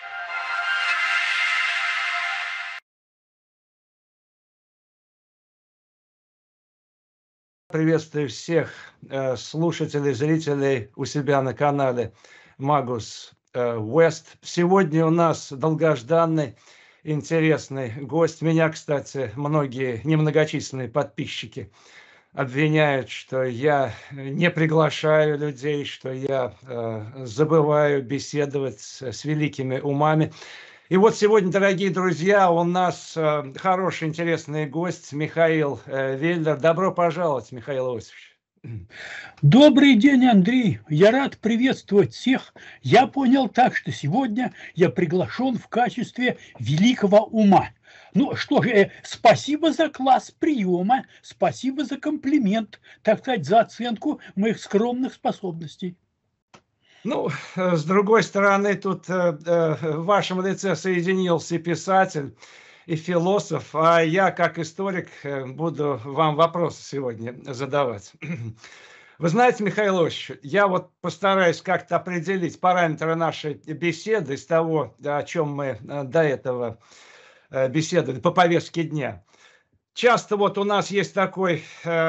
Приветствую всех слушателей, зрителей у себя на канале Magus West. Сегодня у нас долгожданный, интересный гость. Меня, кстати, многие немногочисленные подписчики обвиняют, что я не приглашаю людей, что я забываю беседовать с великими умами. И вот сегодня, дорогие друзья, у нас хороший, интересный гость Михаил Вельдер. Добро пожаловать, Михаил Иосифович. Добрый день, Андрей. Я рад приветствовать всех. Я понял так, что сегодня я приглашен в качестве великого ума. Ну что же, спасибо за класс приема, спасибо за комплимент, так сказать, за оценку моих скромных способностей. Ну, с другой стороны, тут в вашем лице соединился писатель и философ, а я, как историк, буду вам вопросы сегодня задавать. Вы знаете, Михаил Иосифович, я вот постараюсь как-то определить параметры нашей беседы из того, о чем мы до этого беседовали по повестке дня. Часто вот у нас есть такой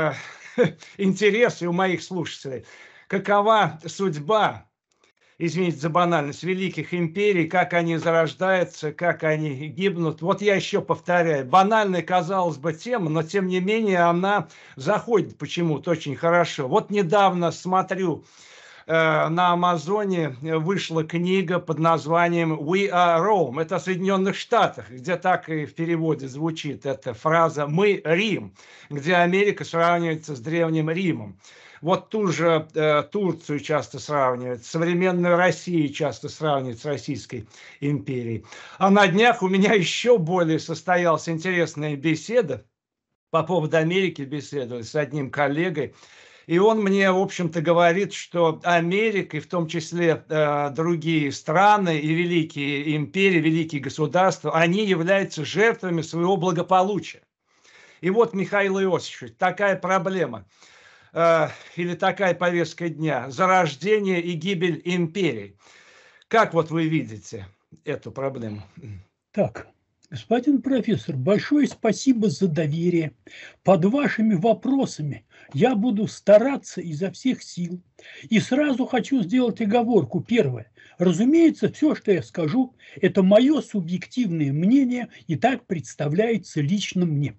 интерес и у моих слушателей. Какова судьба, извините за банальность, великих империй, как они зарождаются, как они гибнут. Вот я еще повторяю, банальная, казалось бы, тема, но тем не менее она заходит почему-то очень хорошо. Вот недавно смотрю, на Амазоне вышла книга под названием «We are Rome». Это в Соединенных Штатах, где так и в переводе звучит эта фраза «Мы Рим», где Америка сравнивается с Древним Римом. Вот ту же Турцию часто сравнивают, современную Россию часто сравнивают с Российской империей. А на днях у меня еще более состоялась интересная беседа, по поводу Америки беседовал с одним коллегой, и он мне, в общем-то, говорит, что Америка, и в том числе другие страны и великие империи, великие государства, они являются жертвами своего благополучия. И вот, Михаил Иосифович, такая проблема или такая повестка дня – зарождение и гибель империй. Как вот вы видите эту проблему? Так, господин профессор, большое спасибо за доверие. Под вашими вопросами я буду стараться изо всех сил. И сразу хочу сделать оговорку. Первое. Разумеется, все, что я скажу, это мое субъективное мнение и так представляется лично мне.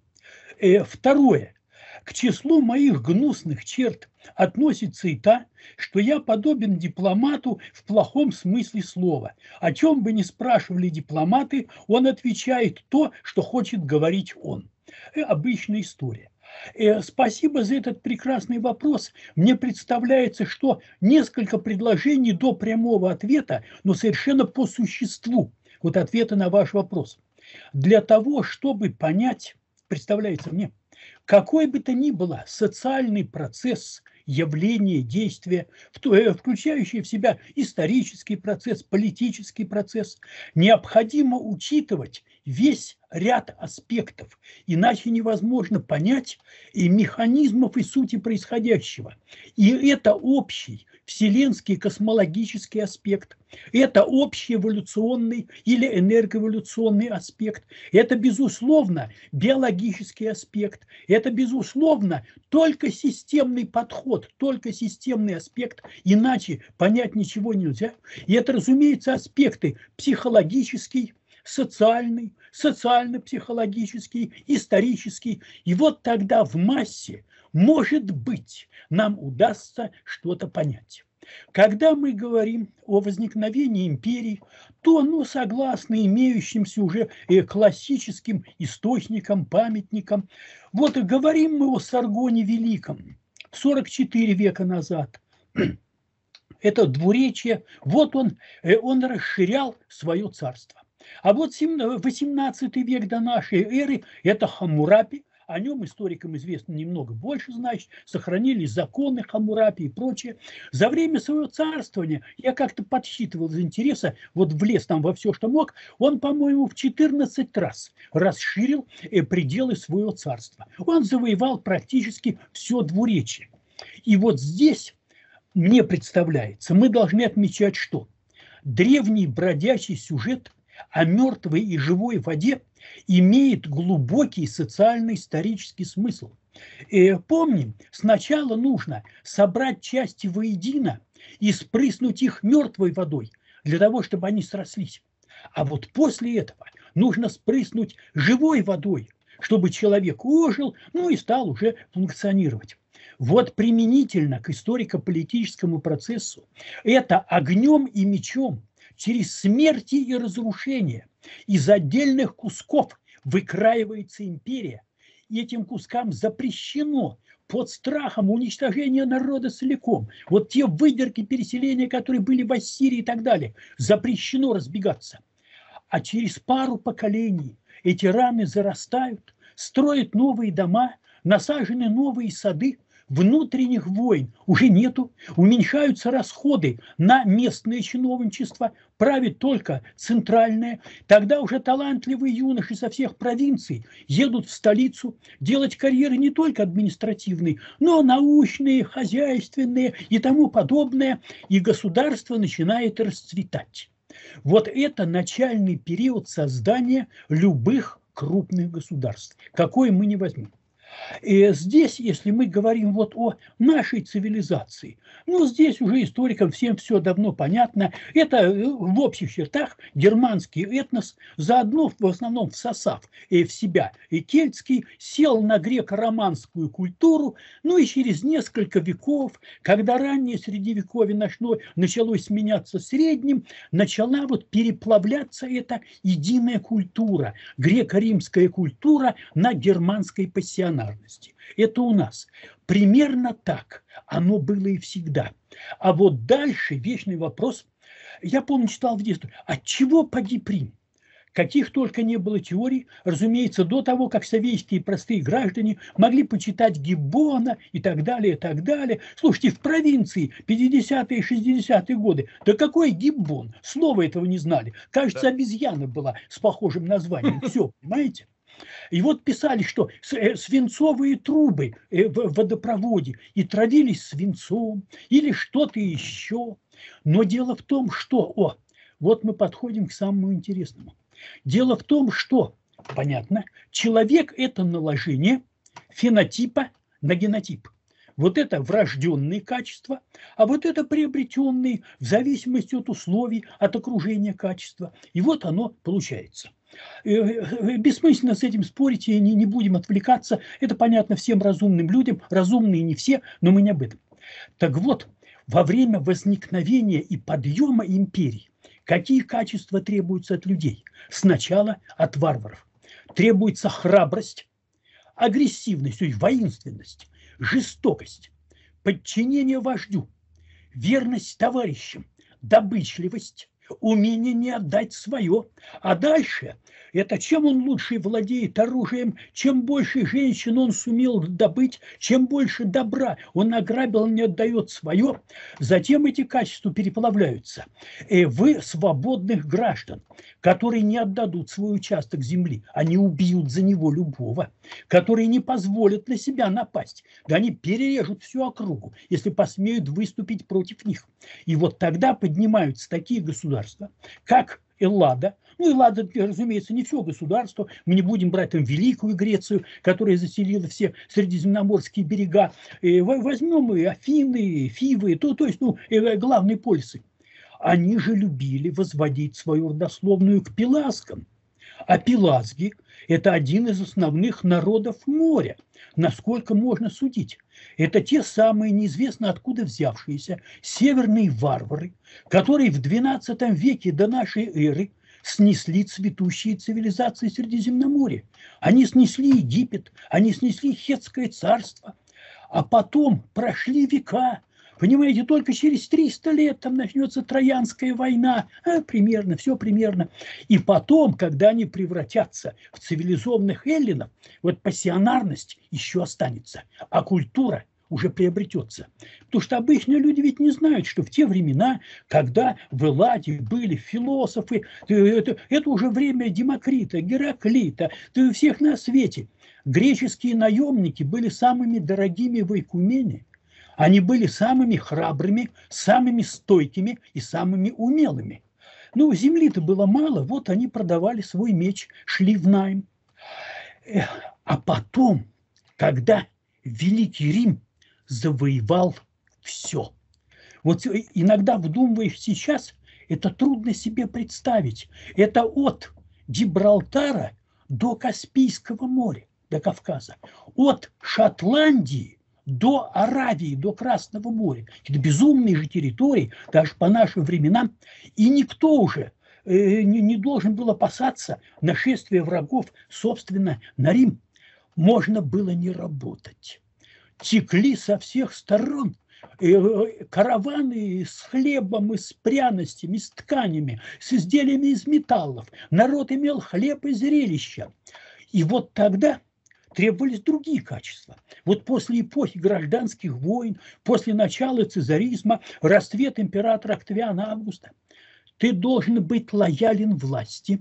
Второе. К числу моих гнусных черт относится и та, что я подобен дипломату в плохом смысле слова. О чем бы ни спрашивали дипломаты, он отвечает то, что хочет говорить он. Обычная история. Спасибо за этот прекрасный вопрос. Мне представляется, что несколько предложений до прямого ответа, но совершенно по существу, вот ответа на ваш вопрос. Для того, чтобы понять, представляется мне, какой бы то ни было социальный процесс, явление, действие, включающее в себя исторический процесс, политический процесс, необходимо учитывать весь ряд аспектов, иначе невозможно понять и механизмов и сути происходящего. И это общий вселенский космологический аспект, это общий эволюционный или энергоэволюционный аспект, это, безусловно, биологический аспект, это, безусловно, только системный подход, только системный аспект, иначе понять ничего нельзя. И это, разумеется, аспекты психологический, социальный, социально-психологический, исторический. И вот тогда в массе, может быть, нам удастся что-то понять. Когда мы говорим о возникновении империй, то, согласно имеющимся уже классическим источникам, памятникам, вот говорим мы о Саргоне Великом 44 века назад. Это двуречие, вот он расширял свое царство. А вот 18 век до нашей эры – это Хаммурапи, о нем историкам известно немного больше, значит, сохранились законы Хаммурапи и прочее. За время своего царствования, я как-то подсчитывал из интереса, вот влез там во все, что мог, он, по-моему, в 14 раз расширил пределы своего царства. Он завоевал практически все двуречье. И вот здесь, мне представляется, мы должны отмечать, что древний бродячий сюжет о мертвой и живой воде имеет глубокий социально-исторический смысл. Помним, сначала нужно собрать части воедино и спрыснуть их мертвой водой, для того, чтобы они срослись. А вот после этого нужно спрыснуть живой водой, чтобы человек ожил, ну и стал уже функционировать. Вот применительно к историко-политическому процессу это огнем и мечом через смерти и разрушения из отдельных кусков выкраивается империя, и этим кускам запрещено под страхом уничтожения народа целиком. Вот те выдержки переселения, которые были в Ассирии и так далее, запрещено разбегаться. А через пару поколений эти раны зарастают, строят новые дома, насажены новые сады, внутренних войн уже нету, уменьшаются расходы на местное чиновничество, правит только центральное. Тогда уже талантливые юноши со всех провинций едут в столицу делать карьеры не только административные, но научные, хозяйственные и тому подобное, и государство начинает расцветать. Вот это начальный период создания любых крупных государств, какое мы не возьмем. И здесь, если мы говорим вот о нашей цивилизации, ну, здесь уже историкам всем все давно понятно. Это в общих чертах германский этнос, заодно в основном всосав в себя и кельтский, сел на греко-романскую культуру, ну и через несколько веков, когда раннее средневековье началось сменяться средним, начала вот переплавляться эта единая культура, греко-римская культура на германской пассионарности. Это у нас. Примерно так оно было и всегда. А вот дальше вечный вопрос. Я помню, читал в детстве, от чего погиб Рим? Каких только не было теорий, разумеется, до того, как советские простые граждане могли почитать Гиббона и так далее, и так далее. Слушайте, в провинции 50-е и 60-е годы, да какой Гиббон? Слова этого не знали. Кажется, обезьяна была с похожим названием. Все, понимаете? И вот писали, что свинцовые трубы в водопроводе и травились свинцом или что-то еще. Но дело в том, что... вот мы подходим к самому интересному. Дело в том, что, понятно, человек – это наложение фенотипа на генотип. Вот это врожденные качества, а вот это приобретенные в зависимости от условий, от окружения качества. И вот оно получается. Бессмысленно с этим спорить, и не будем отвлекаться. Это понятно всем разумным людям, разумные не все, но мы не об этом. Так вот, во время возникновения и подъема империй, какие качества требуются от людей? Сначала от варваров. Требуется храбрость, агрессивность, то есть воинственность, жестокость, подчинение вождю, верность товарищам, добычливость, умение не отдать свое. А дальше, это чем он лучше владеет оружием, чем больше женщин он сумел добыть, чем больше добра он ограбил, не отдает свое. Затем эти качества переплавляются в свободных граждан, которые не отдадут свой участок земли, они убьют за него любого, которые не позволят на себя напасть, да они перережут всю округу, если посмеют выступить против них. И вот тогда поднимаются такие государства, как Эллада. Ну, Эллада, разумеется, не все государство. Мы не будем брать там Великую Грецию, которая заселила все средиземноморские берега. Возьмем и Афины, и Фивы, то есть главные полисы. Они же любили возводить свою родословную к пелазгам. А пелазги – это один из основных народов моря, насколько можно судить. Это те самые неизвестно откуда взявшиеся северные варвары, которые в XII веке до нашей эры снесли цветущие цивилизации Средиземноморья. Они снесли Египет, они снесли Хеттское царство, а потом прошли века. Понимаете, только через 300 лет там начнется Троянская война, примерно, все примерно. И потом, когда они превратятся в цивилизованных эллинов, вот пассионарность еще останется, а культура уже приобретется. Потому что обычные люди ведь не знают, что в те времена, когда в Элладе были философы, это уже время Демокрита, Гераклита, всех на свете. Греческие наемники были самыми дорогими в Ойкумене. Они были самыми храбрыми, самыми стойкими и самыми умелыми. Ну, земли-то было мало, вот они продавали свой меч, шли в найм. А потом, когда Великий Рим завоевал все. Вот иногда, вдумываясь сейчас, это трудно себе представить. Это от Гибралтара до Каспийского моря, до Кавказа. От Шотландии до Аравии, до Красного моря. Это безумные же территории, даже по нашим временам. И никто уже не должен был опасаться нашествия врагов, собственно, на Рим. Можно было не работать. Текли со всех сторон караваны с хлебом, и с пряностями, с тканями, с изделиями из металлов. Народ имел хлеб и зрелища. И вот тогда требовались другие качества. Вот после эпохи гражданских войн, после начала цезаризма, расцвет императора Октавиана Августа, ты должен быть лоялен власти,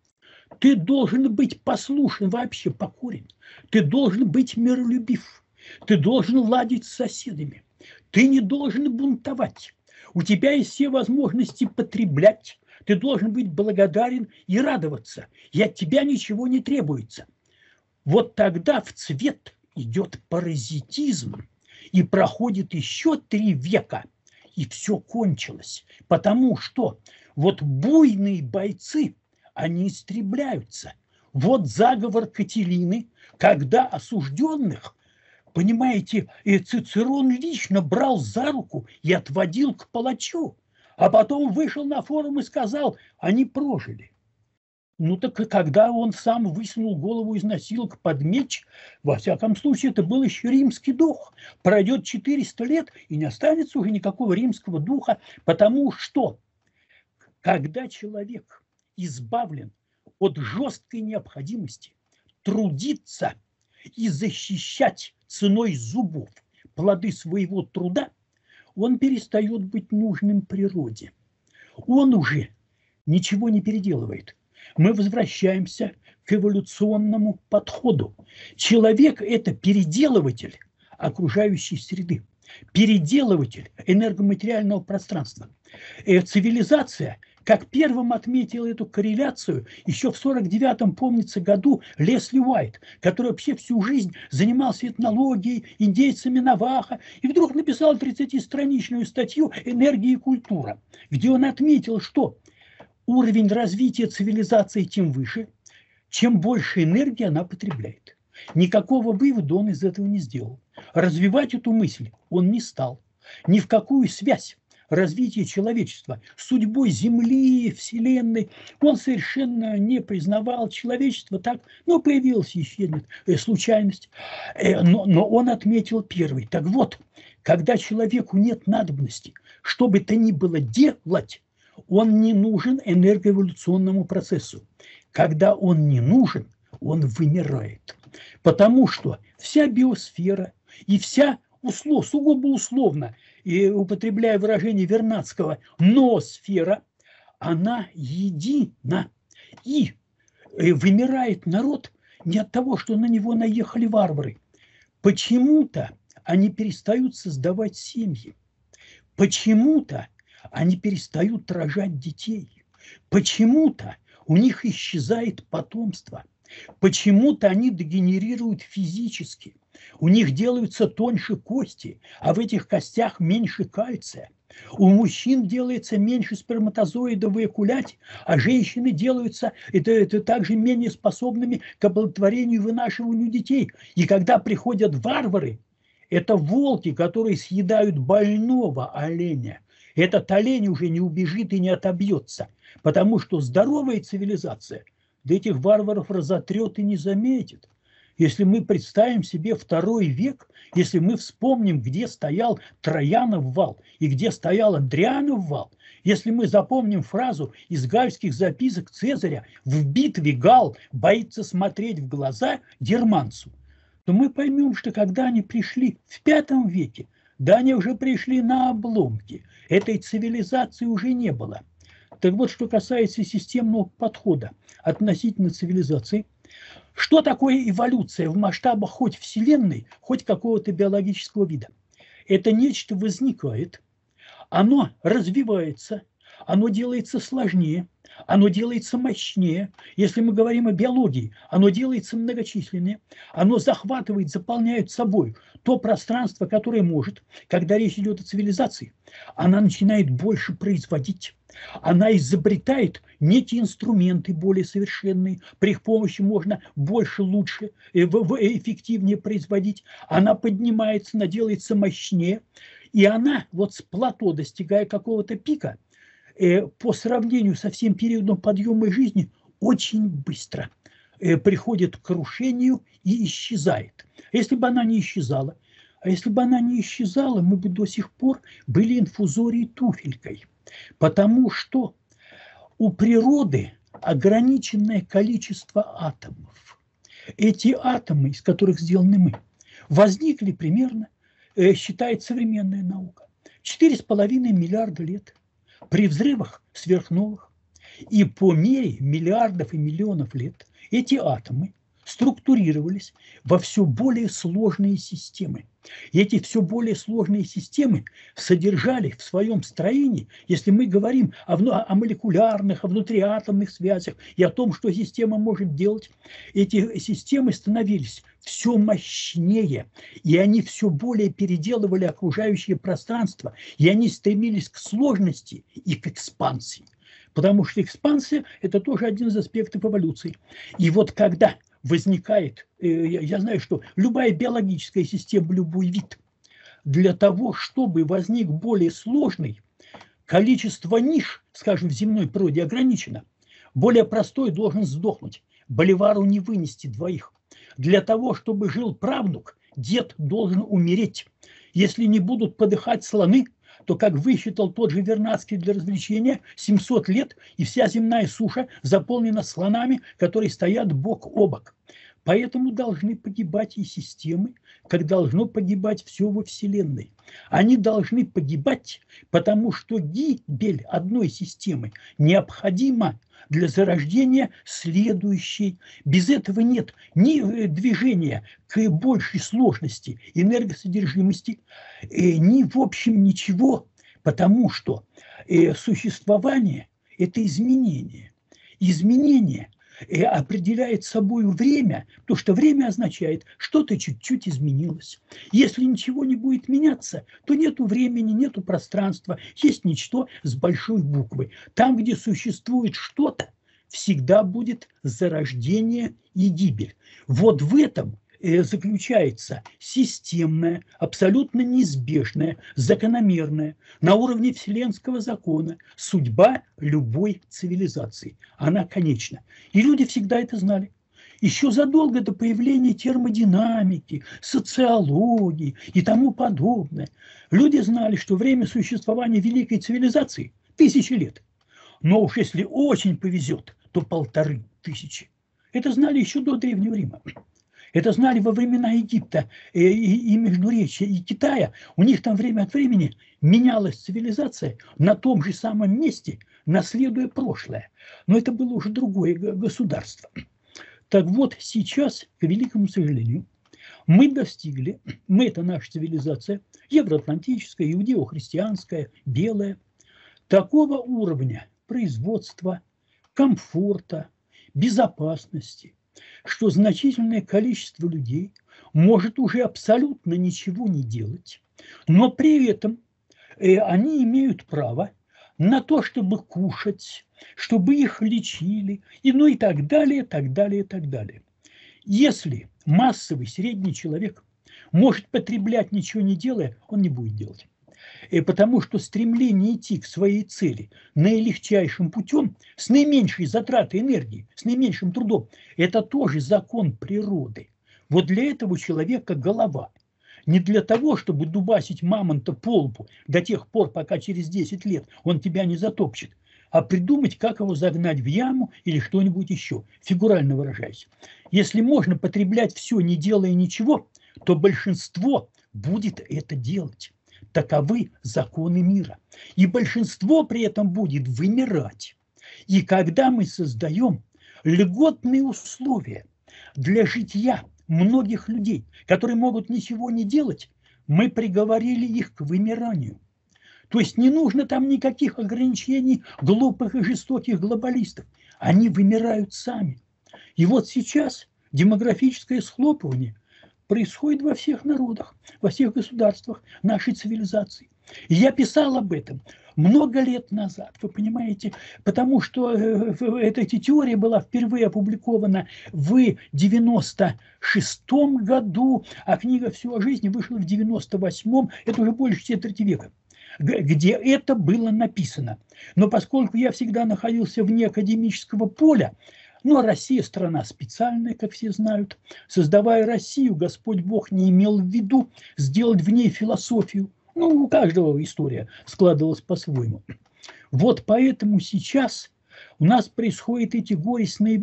ты должен быть послушен, вообще покорен, ты должен быть миролюбив, ты должен ладить с соседями, ты не должен бунтовать, у тебя есть все возможности потреблять, ты должен быть благодарен и радоваться, и от тебя ничего не требуется. Вот тогда в цвет идет паразитизм, и проходит еще 3 века, и все кончилось. Потому что вот буйные бойцы, они истребляются. Вот заговор Кателины, когда осужденных, понимаете, Цицерон лично брал за руку и отводил к палачу, а потом вышел на форум и сказал, они прожили. Ну так когда он сам высунул голову из носилок под меч, во всяком случае, это был еще римский дух. Пройдет 400 лет, и не останется уже никакого римского духа, потому что, когда человек избавлен от жесткой необходимости трудиться и защищать ценой зубов плоды своего труда, он перестает быть нужным природе. Он уже ничего не переделывает. Мы возвращаемся к эволюционному подходу. Человек – это переделыватель окружающей среды, переделыватель энергоматериального пространства. Цивилизация, как первым отметил эту корреляцию, еще в 1949, помнится, году Лесли Уайт, который вообще всю жизнь занимался этнологией, индейцами Навахо, и вдруг написал 30-страничную статью «Энергия и культура», где он отметил, что уровень развития цивилизации тем выше, чем больше энергии она потребляет. Никакого вывода он из этого не сделал. Развивать эту мысль он не стал. Ни в какую связь развития человечества с судьбой Земли, Вселенной он совершенно не признавал. Человечество так, появилась еще случайность. Но он отметил первый. Так вот, когда человеку нет надобности, что бы то ни было делать, он не нужен энергоэволюционному процессу. Когда он не нужен, он вымирает. Потому что вся биосфера и вся сугубо условно, и употребляя выражение Вернадского, ноосфера, она едина. И вымирает народ не от того, что на него наехали варвары. Почему-то они перестают создавать семьи. Почему-то они перестают рожать детей. Почему-то у них исчезает потомство. Почему-то они дегенерируют физически. У них делаются тоньше кости, а в этих костях меньше кальция. У мужчин делается меньше сперматозоидов в эякуляте, а женщины делаются это также менее способными к оплодотворению и вынашиванию детей. И когда приходят варвары, это волки, которые съедают больного оленя. Этот олень уже не убежит и не отобьется, потому что здоровая цивилизация до этих варваров разотрет и не заметит. Если мы представим себе II век, если мы вспомним, где стоял Троянов вал и где стоял Андрианов вал, если мы запомним фразу из гальских записок Цезаря «В битве Гал боится смотреть в глаза германцу», то мы поймем, что когда они пришли в V веке, да они уже пришли на обломки, этой цивилизации уже не было. Так вот, что касается системного подхода относительно цивилизации, что такое эволюция в масштабах хоть Вселенной, хоть какого-то биологического вида? Это нечто возникает, оно развивается, оно делается сложнее, оно делается мощнее. Если мы говорим о биологии, оно делается многочисленнее, оно захватывает, заполняет собой то пространство, которое может. Когда речь идет о цивилизации, она начинает больше производить. Она изобретает некие инструменты более совершенные, при их помощи можно больше, лучше, эффективнее производить. Она поднимается, она делается мощнее. И она вот с плато, достигая какого-то пика, по сравнению со всем периодом подъема жизни, очень быстро приходит к крушению и исчезает. Если бы она не исчезала, мы бы до сих пор были инфузорией туфелькой. Потому что у природы ограниченное количество атомов. Эти атомы, из которых сделаны мы, возникли примерно, считает современная наука, 4,5 миллиарда лет при взрывах сверхновых. И по мере миллиардов и миллионов лет эти атомы структурировались во все более сложные системы. И эти все более сложные системы содержали в своем строении, если мы говорим о молекулярных, о внутриатомных связях и о том, что система может делать, эти системы становились все мощнее, и они все более переделывали окружающее пространство, и они стремились к сложности и к экспансии. Потому что экспансия – это тоже один из аспектов эволюции. И вот когда возникает, я знаю, что любая биологическая система, любой вид, для того, чтобы возник более сложный, количество ниш, скажем, в земной природе ограничено. Более простой должен сдохнуть. Боливару не вынести двоих. Для того, чтобы жил правнук, дед должен умереть. Если не будут подыхать слоны, то, как высчитал тот же Вернадский для развлечения, 700 лет, и вся земная суша заполнена слонами, которые стоят бок о бок. Поэтому должны погибать и системы, как должно погибать все во Вселенной. Они должны погибать, потому что гибель одной системы необходима для зарождения следующей. Без этого нет ни движения к большей сложности, энергосодержимости, ни в общем ничего, потому что существование – это изменение. Изменение определяет собой время, потому что время означает, что-то чуть-чуть изменилось. Если ничего не будет меняться, то нету времени, нету пространства, есть ничто с большой буквы. Там, где существует что-то, всегда будет зарождение и гибель. Вот в этом заключается системная, абсолютно неизбежная, закономерная, на уровне вселенского закона судьба любой цивилизации. Она конечна. И люди всегда это знали. Еще задолго до появления термодинамики, социологии и тому подобное. Люди знали, что время существования великой цивилизации – 1000 лет. Но уж если очень повезет, то 1500. Это знали еще до Древнего Рима. Это знали во времена Египта и Междуречья, и Китая. У них там время от времени менялась цивилизация на том же самом месте, наследуя прошлое. Но это было уже другое государство. Так вот, сейчас, к великому сожалению, мы достигли, это наша цивилизация, евроатлантическая, иудео-христианская, белая, такого уровня производства, комфорта, безопасности, что значительное количество людей может уже абсолютно ничего не делать, но при этом они имеют право на то, чтобы кушать, чтобы их лечили, и так далее, так далее, так далее. Если массовый средний человек может потреблять ничего не делая, он не будет делать. Потому что стремление идти к своей цели наилегчайшим путем, с наименьшей затратой энергии, с наименьшим трудом, это тоже закон природы. Вот для этого человека голова. Не для того, чтобы дубасить мамонта по лбу до тех пор, пока через 10 лет он тебя не затопчет, а придумать, как его загнать в яму или что-нибудь еще, фигурально выражаясь. Если можно потреблять все, не делая ничего, то большинство будет это делать. Таковы законы мира. И большинство при этом будет вымирать. И когда мы создаем льготные условия для житья многих людей, которые могут ничего не делать, мы приговорили их к вымиранию. То есть не нужно там никаких ограничений глупых и жестоких глобалистов. Они вымирают сами. И вот сейчас демографическое схлопывание происходит во всех народах, во всех государствах нашей цивилизации. И я писал об этом много лет назад, вы понимаете, потому что эта теория была впервые опубликована в 96-м году, а книга «Все о жизни» вышла в 98-м, это уже больше четверти века, где это было написано. Но поскольку я всегда находился вне академического поля, но Россия страна специальная, как все знают. Создавая Россию, Господь Бог не имел в виду сделать в ней философию. Ну, у каждого история складывалась по-своему. Вот поэтому сейчас у нас происходят эти горестные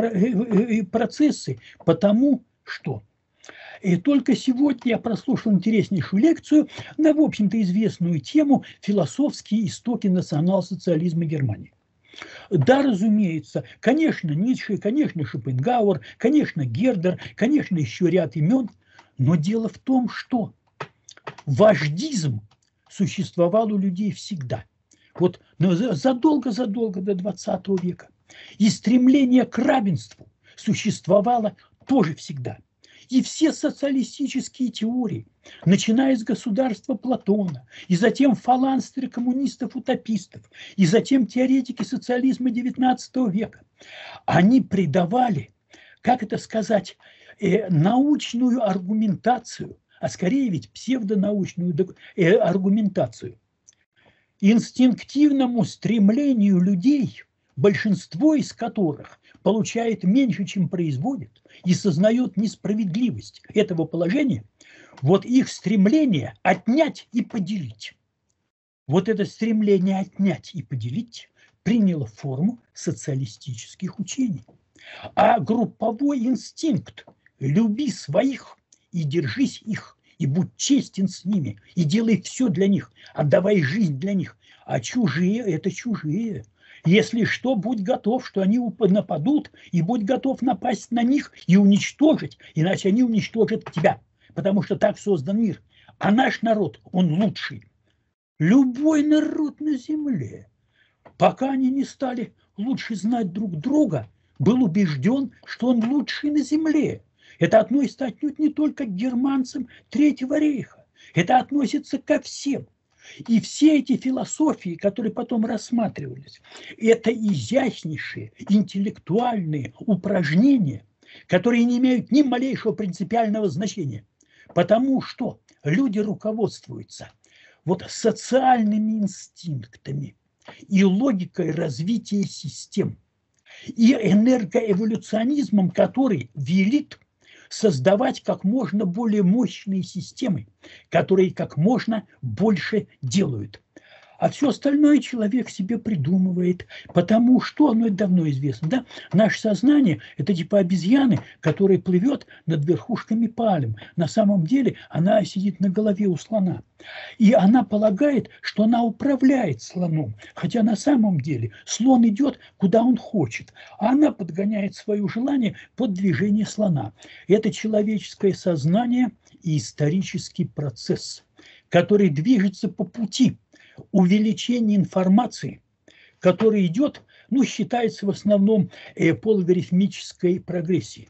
процессы, потому что... И только сегодня я прослушал интереснейшую лекцию на, в общем-то, известную тему «Философские истоки национал-социализма Германии». Да, разумеется, конечно, Ницше, конечно, Шопенгауэр, конечно, Гердер, конечно, еще ряд имен. Но дело в том, что вождизм существовал у людей всегда. Вот задолго-задолго до 20 века. И стремление к равенству существовало тоже всегда. И все социалистические теории, начиная с государства Платона, и затем фаланстеры коммунистов-утопистов, и затем теоретики социализма XIX века, они придавали, как это сказать, научную аргументацию, а скорее ведь псевдонаучную аргументацию, инстинктивному стремлению людей, большинство из которых получает меньше, чем производит, и сознает несправедливость этого положения, вот их стремление отнять и поделить. Вот это стремление отнять и поделить приняло форму социалистических учений. А групповой инстинкт «люби своих и держись их, и будь честен с ними, и делай все для них, отдавай жизнь для них», а чужие – это чужие. Если что, будь готов, что они нападут, и будь готов напасть на них и уничтожить, иначе они уничтожат тебя, потому что так создан мир. А наш народ, он лучший. Любой народ на земле, пока они не стали лучше знать друг друга, был убежден, что он лучший на земле. Это относится отнюдь не только к германцам Третьего рейха, это относится ко всем. И все эти философии, которые потом рассматривались, это изящнейшие интеллектуальные упражнения, которые не имеют ни малейшего принципиального значения, потому что люди руководствуются вот социальными инстинктами и логикой развития систем, и энергоэволюционизмом, который велит создавать как можно более мощные системы, которые как можно больше делают. А все остальное человек себе придумывает, потому что, оно давно известно, да? Наше сознание – это типа обезьяны, которая плывет над верхушками пальм. На самом деле она сидит на голове у слона. И она полагает, что она управляет слоном, хотя на самом деле слон идет, куда он хочет, а она подгоняет свое желание под движение слона. Это человеческое сознание и исторический процесс, который движется по пути увеличение информации, которая идет, ну, считается в основном по логарифмической прогрессии.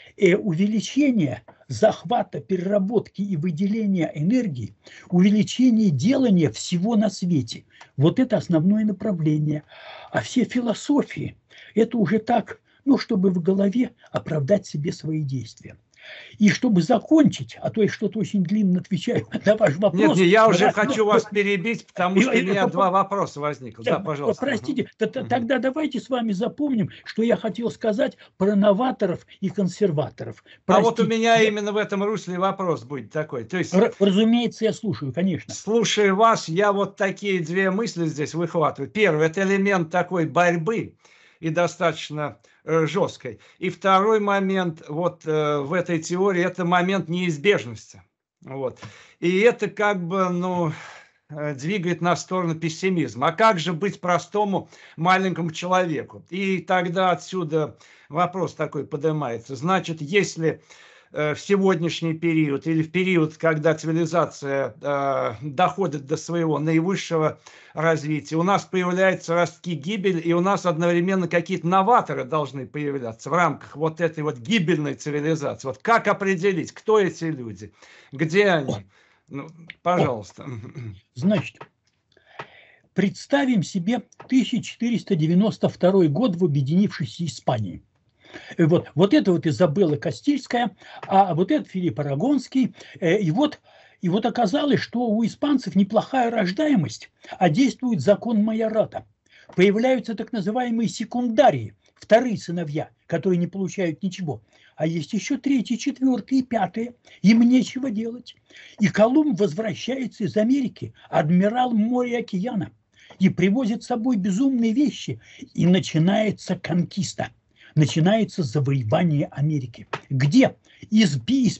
Увеличение захвата, переработки и выделения энергии, увеличение делания всего на свете. Вот это основное направление. А все философии – это уже так, ну, чтобы в голове оправдать себе свои действия. И чтобы закончить, а то я что-то очень длинно отвечаю на ваш вопрос. Нет, я уже хочу вас перебить, потому что у меня два вопроса возникло. Да, пожалуйста. Простите, тогда давайте с вами запомним, что я хотел сказать про новаторов и консерваторов. А вот у меня именно в этом русле вопрос будет такой. То есть, разумеется, я слушаю, конечно. Слушая вас, я вот такие две мысли здесь выхватываю. Первый – это элемент такой борьбы, и достаточно жесткой. И второй момент вот в этой теории – это момент неизбежности. Вот. И это как бы, ну, двигает нас в сторону пессимизма. А как же быть простому маленькому человеку? И тогда отсюда вопрос такой поднимается. Значит, если в сегодняшний период или в период, когда цивилизация доходит до своего наивысшего развития, у нас появляются ростки гибели, и у нас одновременно какие-то новаторы должны появляться в рамках вот этой вот гибельной цивилизации. Вот как определить, кто эти люди, где они? Ну, пожалуйста. Значит, представим себе 1492 год в объединившейся Испании. Вот это вот Изабелла Кастильская, а вот это Филипп Арагонский. И вот оказалось, что у испанцев неплохая рождаемость, а действует закон майората. Появляются так называемые секундарии, вторые сыновья, которые не получают ничего. А есть еще третьи, четвертые, пятые. Им нечего делать. И Колумб возвращается из Америки, адмирал моря и океана, и привозит с собой безумные вещи. И начинается конкиста. Начинается завоевание Америки. Где из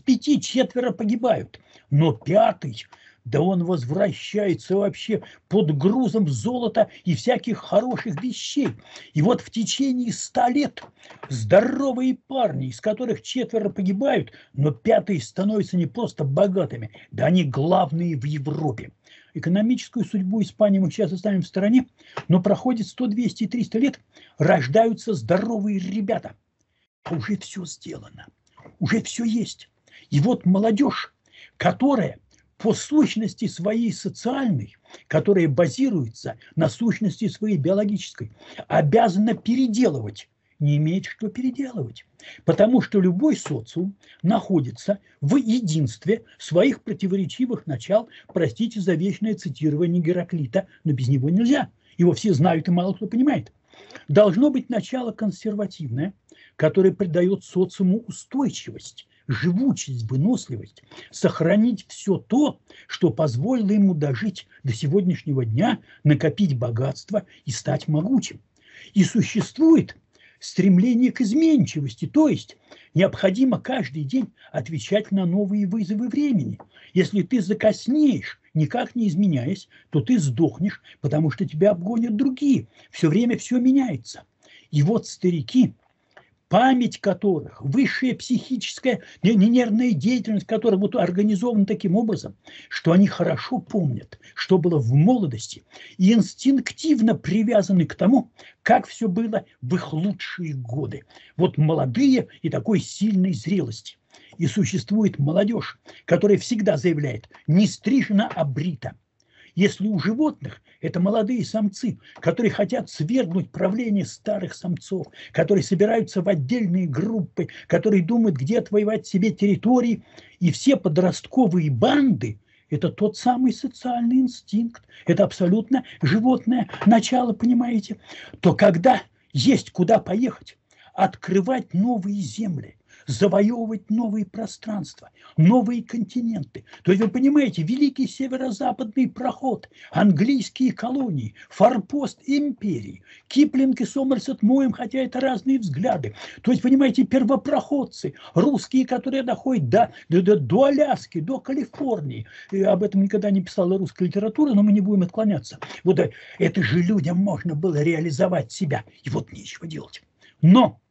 5 4 погибают, но 5-й, да он возвращается вообще под грузом золота и всяких хороших вещей. И вот в течение 100 лет здоровые парни, из которых 4 погибают, но 5-й становятся не просто богатыми, да они главные в Европе. Экономическую судьбу Испании мы сейчас оставим в стороне, но проходит 100, 200 и 300 лет, рождаются здоровые ребята. Уже все сделано, уже все есть. И вот молодежь, которая по сущности своей социальной, которая базируется на сущности своей биологической, обязана переделывать, не имеет что переделывать. Потому что любой социум находится в единстве своих противоречивых начал. Простите за вечное цитирование Гераклита, но без него нельзя. Его все знают и мало кто понимает. Должно быть начало консервативное, которое придает социуму устойчивость, живучесть, выносливость, сохранить все то, что позволило ему дожить до сегодняшнего дня, накопить богатство и стать могучим. И существует стремление к изменчивости, то есть необходимо каждый день отвечать на новые вызовы времени. Если ты закоснеешь, никак не изменяясь, то ты сдохнешь, потому что тебя обгонят другие. Все время все меняется. И вот старики, память которых, высшая психическая, нервная деятельность которых вот организована таким образом, что они хорошо помнят, что было в молодости, и инстинктивно привязаны к тому, как все было в их лучшие годы. Вот молодые и такой сильной зрелости. И существует молодежь, которая всегда заявляет: не стрижена, а брита. Если у животных это молодые самцы, которые хотят свергнуть правление старых самцов, которые собираются в отдельные группы, которые думают, где отвоевать себе территории, и все подростковые банды – это тот самый социальный инстинкт, это абсолютно животное начало, понимаете, то когда есть куда поехать, открывать новые земли, завоевывать новые пространства, новые континенты. То есть, вы понимаете, великий северо-западный проход, английские колонии, форпост империи, Киплинг и Сомерсет Моэм, хотя это разные взгляды. То есть, понимаете, первопроходцы, русские, которые доходят до Аляски, до Калифорнии. И об этом никогда не писала русская литература, но мы не будем отклоняться. Вот это же людям можно было реализовать себя. И вот нечего делать. Но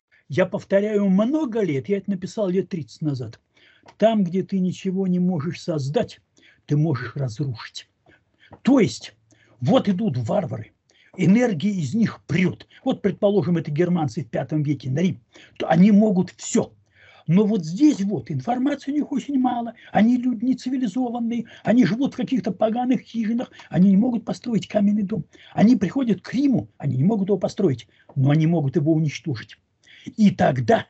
я повторяю много лет, я это написал лет 30 назад. Там, где ты ничего не можешь создать, ты можешь разрушить. То есть, вот идут варвары, энергия из них прет. Вот, предположим, это германцы в V веке на Рим. То они могут все. Но вот здесь вот информации у них очень мало. Они люди нецивилизованные, они живут в каких-то поганых хижинах, они не могут построить каменный дом. Они приходят к Риму, они не могут его построить, но они могут его уничтожить. И тогда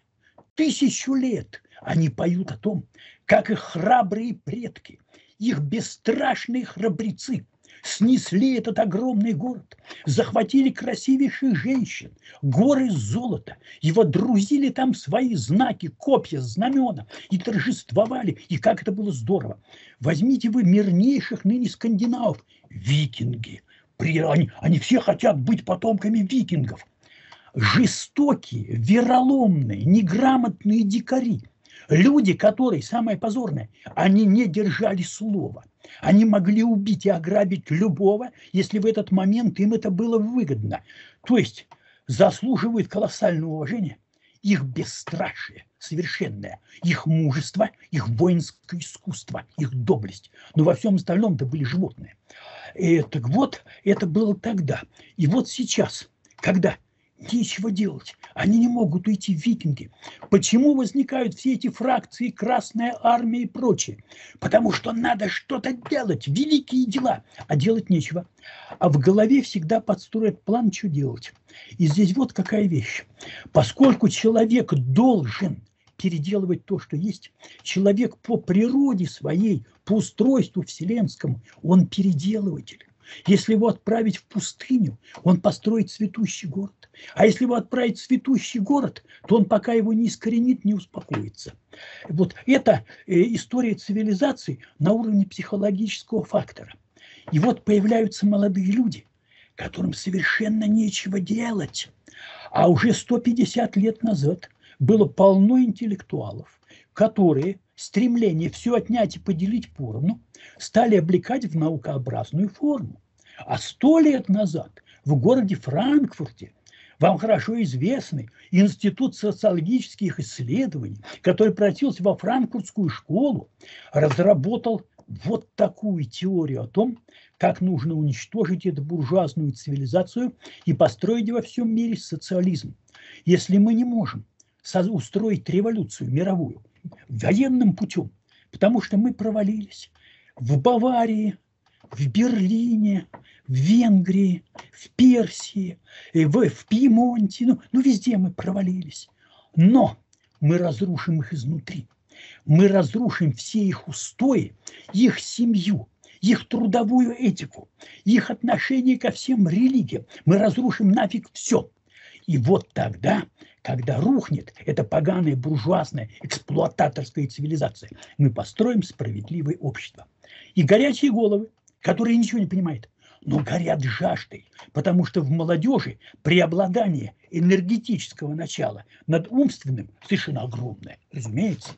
1000 лет они поют о том, как их храбрые предки, их бесстрашные храбрецы снесли этот огромный город, захватили красивейших женщин, горы золота, и водрузили там свои знаки, копья, знамена, и торжествовали, и как это было здорово. Возьмите вы мирнейших ныне скандинавов, викинги, они все хотят быть потомками викингов. Жестокие, вероломные, неграмотные дикари. Люди, которые, самое позорное, они не держали слова. Они могли убить и ограбить любого, если в этот момент им это было выгодно. То есть заслуживают колоссального уважения их бесстрашие совершенное, их мужество, их воинское искусство, их доблесть. Но во всем остальном это были животные. Так вот, это было тогда. И вот сейчас, когда нечего делать, они не могут уйти в викинги. Почему возникают все эти фракции, Красная Армия и прочее? Потому что надо что-то делать, великие дела, а делать нечего. А в голове всегда подстроят план, что делать. И здесь вот какая вещь. Поскольку человек должен переделывать то, что есть, человек по природе своей, по устройству вселенскому, он переделыватель. Если его отправить в пустыню, он построит цветущий город. А если его отправить в цветущий город, то он пока его не искоренит, не успокоится. Вот это история цивилизации на уровне психологического фактора. И вот появляются молодые люди, которым совершенно нечего делать. А уже 150 лет назад было полно интеллектуалов, которые стремление все отнять и поделить поровну стали облекать в наукообразную форму. А 100 лет назад в городе Франкфурте, вам хорошо известный Институт социологических исследований, который превратился во франкфуртскую школу, разработал вот такую теорию о том, как нужно уничтожить эту буржуазную цивилизацию и построить во всем мире социализм. Если мы не можем устроить революцию мировую военным путем, потому что мы провалились в Баварии, в Берлине, в Венгрии, в Персии, в Пьемонте, ну везде мы провалились. Но мы разрушим их изнутри. Мы разрушим все их устои, их семью, их трудовую этику, их отношение ко всем религиям. Мы разрушим нафиг все. И вот тогда, когда рухнет эта поганая буржуазная эксплуататорская цивилизация, мы построим справедливое общество. И горячие головы, которые ничего не понимают, но горят жаждой, потому что в молодежи преобладание энергетического начала над умственным совершенно огромное, разумеется.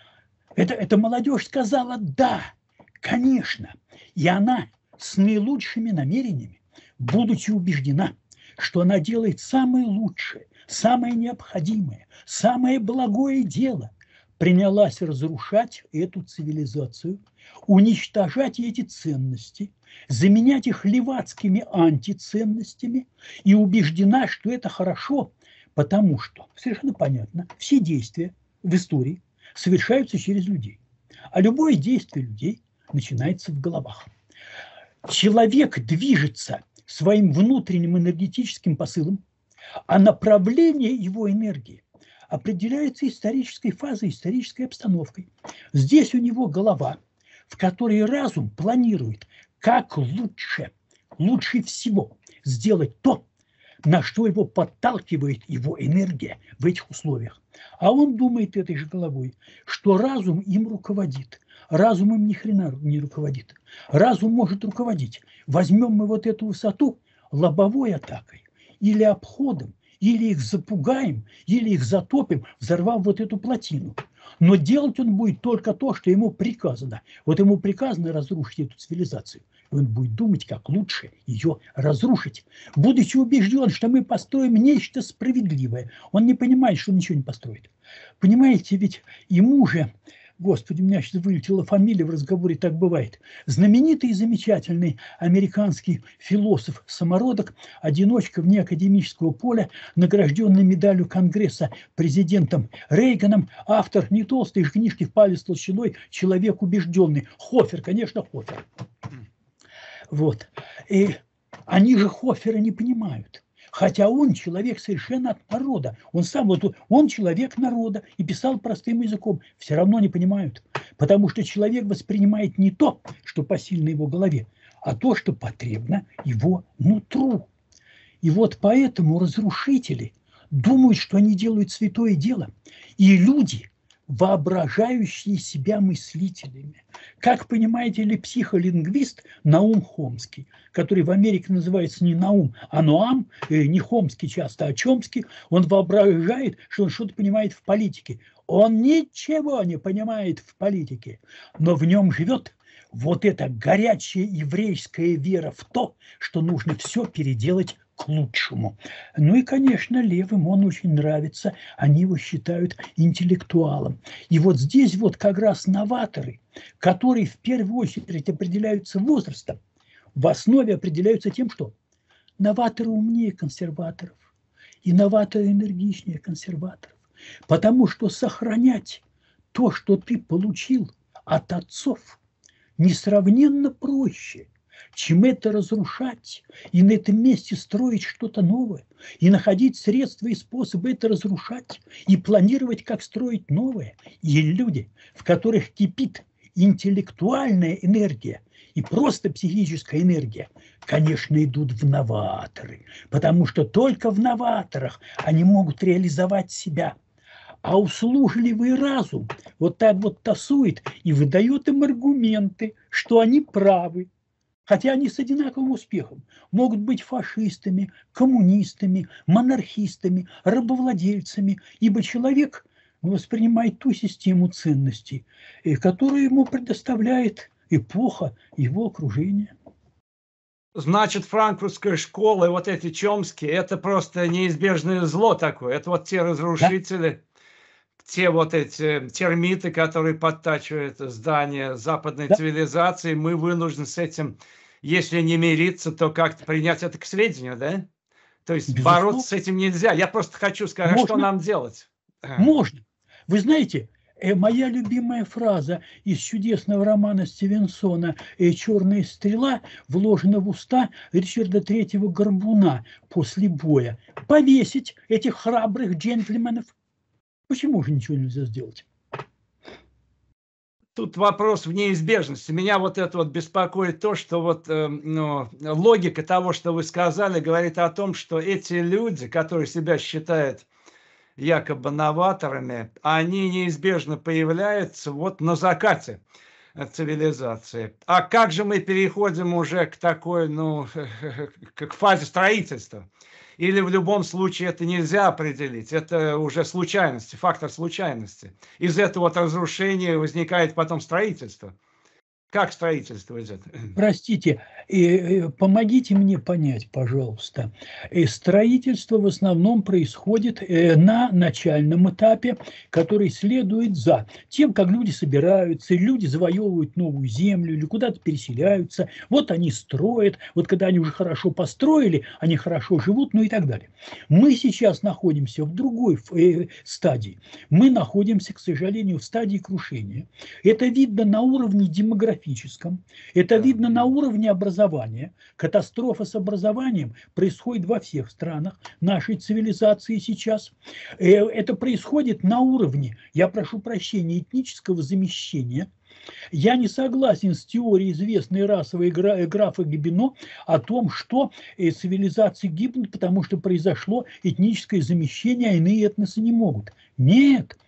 Эта молодежь сказала «да», конечно, и она с наилучшими намерениями, будучи убеждена, что она делает самое лучшее, самое необходимое, самое благое дело, принялась разрушать эту цивилизацию, уничтожать эти ценности, заменять их левацкими антиценностями и убеждена, что это хорошо, потому что, совершенно понятно, все действия в истории совершаются через людей, а любое действие людей начинается в головах. Человек движется своим внутренним энергетическим посылом, а направление его энергии определяется исторической фазой, исторической обстановкой. Здесь у него голова, в которой разум планирует, как лучше всего сделать то, на что его подталкивает его энергия в этих условиях. А он думает этой же головой, что разум им руководит. Разум им ни хрена не руководит. Разум может руководить. Возьмем мы вот эту высоту лобовой атакой или обходом, или их запугаем, или их затопим, взорвав вот эту плотину. Но делать он будет только то, что ему приказано. Вот ему приказано разрушить эту цивилизацию. И он будет думать, как лучше ее разрушить. Будучи убежден, что мы построим нечто справедливое, он не понимает, что он ничего не построит. Понимаете, ведь ему же... Господи, у меня сейчас вылетела фамилия, в разговоре так бывает. Знаменитый и замечательный американский философ-самородок, одиночка вне академического поля, награжденный медалью Конгресса президентом Рейганом, автор не толстой книжки в палец толщиной, человек убежденный. Хофер, конечно, Хофер. Вот. И они же Хофера не понимают. Хотя он человек совершенно от народа. Он сам, он человек народа и писал простым языком. Все равно не понимают. Потому что человек воспринимает не то, что посильно его голове, а то, что потребно его нутру. И вот поэтому разрушители думают, что они делают святое дело. И люди, воображающие себя мыслителями. Как понимаете ли психолингвист Наум Хомский, который в Америке называется не Наум, а Ноам, не Хомский часто, а Чомский, он воображает, что он что-то понимает в политике. Он ничего не понимает в политике, но в нем живет вот эта горячая еврейская вера в то, что нужно все переделать к лучшему. Ну и, конечно, левым он очень нравится, они его считают интеллектуалом. И вот здесь вот как раз новаторы, которые в первую очередь определяются возрастом, в основе определяются тем, что новаторы умнее консерваторов, и новаторы энергичнее консерваторов, потому что сохранять то, что ты получил от отцов, несравненно проще, чем это разрушать и на этом месте строить что-то новое, и находить средства и способы это разрушать, и планировать, как строить новое. И люди, в которых кипит интеллектуальная энергия и просто психическая энергия, конечно, идут в новаторы, потому что только в новаторах они могут реализовать себя. А услужливый разум вот так вот тасует и выдает им аргументы, что они правы, хотя они с одинаковым успехом могут быть фашистами, коммунистами, монархистами, рабовладельцами, ибо человек воспринимает ту систему ценностей, которую ему предоставляет эпоха его окружения. Значит, франкфуртская школа и вот эти Чомски – это просто неизбежное зло такое. Это вот те разрушители, те вот эти термиты, которые подтачивают здания западной цивилизации. Мы вынуждены с этим, если не мириться, то как-то принять это к сведению, да? То есть Безусловно. бороться с этим нельзя. Я просто хочу сказать, Можно. что нам делать? Можно. Вы знаете, моя любимая фраза из чудесного романа Стивенсона «Черная стрела» вложена в уста Ричарда III Горбуна после боя. Повесить этих храбрых джентльменов. Почему же ничего нельзя сделать? Тут вопрос в неизбежности. Меня вот это вот беспокоит то, что вот логика того, что вы сказали, говорит о том, что эти люди, которые себя считают якобы новаторами, они неизбежно появляются вот на закате цивилизации. А как же мы переходим уже к такой, к фазе строительства? Или в любом случае это нельзя определить, это уже случайности, фактор случайности. Из этого вот разрушения возникает потом строительство. Как строительство идет? Простите, помогите мне понять, пожалуйста. Строительство в основном происходит на начальном этапе, который следует за тем, как люди собираются, люди завоевывают новую землю или куда-то переселяются. Вот они строят, вот когда они уже хорошо построили, они хорошо живут, ну и так далее. Мы сейчас находимся в другой стадии. Мы находимся, к сожалению, в стадии крушения. Это видно на уровне демографическом, это видно на уровне образования. Катастрофа с образованием происходит во всех странах нашей цивилизации сейчас. Это происходит на уровне, я прошу прощения, этнического замещения. Я не согласен с теорией известной расовой графа Гибино о том, что цивилизации гибнут, потому что произошло этническое замещение, а иные этносы не могут. Нет.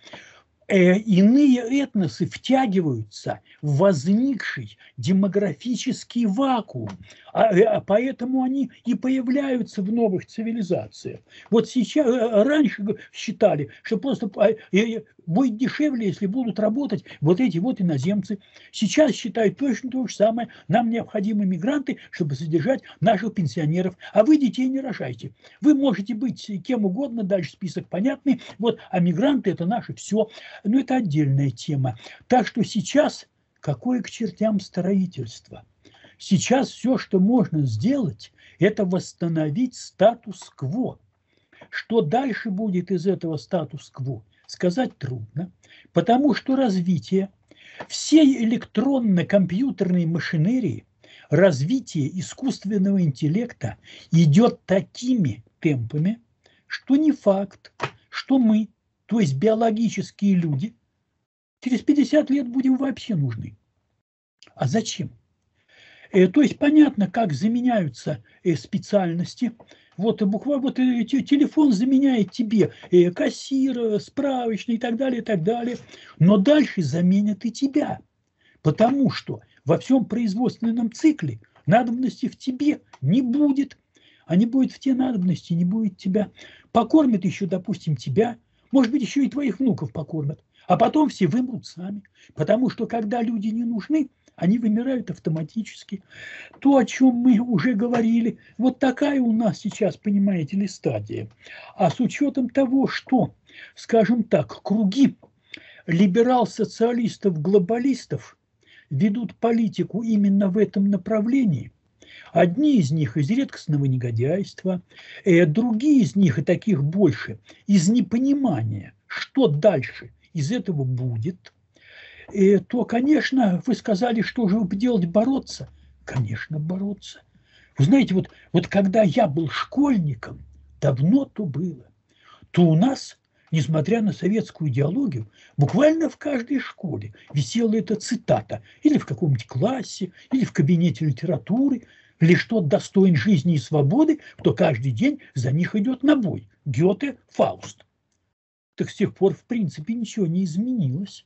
Иные этносы втягиваются в возникший демографический вакуум, поэтому они и появляются в новых цивилизациях. Вот сейчас, раньше считали, что просто будет дешевле, если будут работать вот эти вот иноземцы. Сейчас считают точно то же самое. Нам необходимы мигранты, чтобы содержать наших пенсионеров. А вы детей не рожайте. Вы можете быть кем угодно, дальше список понятный. Вот, а мигранты – это наше все. Но это отдельная тема. Так что сейчас какое к чертям строительство? Сейчас все, что можно сделать, это восстановить статус-кво. Что дальше будет из этого статус-кво, сказать трудно, потому что развитие всей электронно-компьютерной машинерии, развитие искусственного интеллекта идет такими темпами, что не факт, что мы, то есть биологические люди, через 50 лет будем вообще нужны. А зачем? То есть понятно, как заменяются специальности. Вот буквально вот телефон заменяет тебе кассира, справочный и так далее, и так далее. Но дальше заменят и тебя. Потому что во всем производственном цикле надобности в тебе не будет. А не будет в те надобности, не будет тебя. Покормят еще, допустим, тебя. Может быть, еще и твоих внуков покормят. А потом все вымрут сами. Потому что когда люди не нужны, они вымирают автоматически. То, о чем мы уже говорили, вот такая у нас сейчас, понимаете ли, стадия. А с учетом того, что, скажем так, круги либерал-социалистов, глобалистов ведут политику именно в этом направлении, одни из них из редкостного негодяйства, другие из них, и таких больше, из непонимания, что дальше из этого будет, то, конечно, вы сказали, что же вы делать, бороться? Конечно, бороться. Вы знаете, вот когда я был школьником, давно то было, то у нас, несмотря на советскую идеологию, буквально в каждой школе висела эта цитата или в каком-нибудь классе, или в кабинете литературы: лишь тот достоин жизни и свободы, кто каждый день за них идет на бой. Гёте, Фауст. Так с тех пор, в принципе, ничего не изменилось.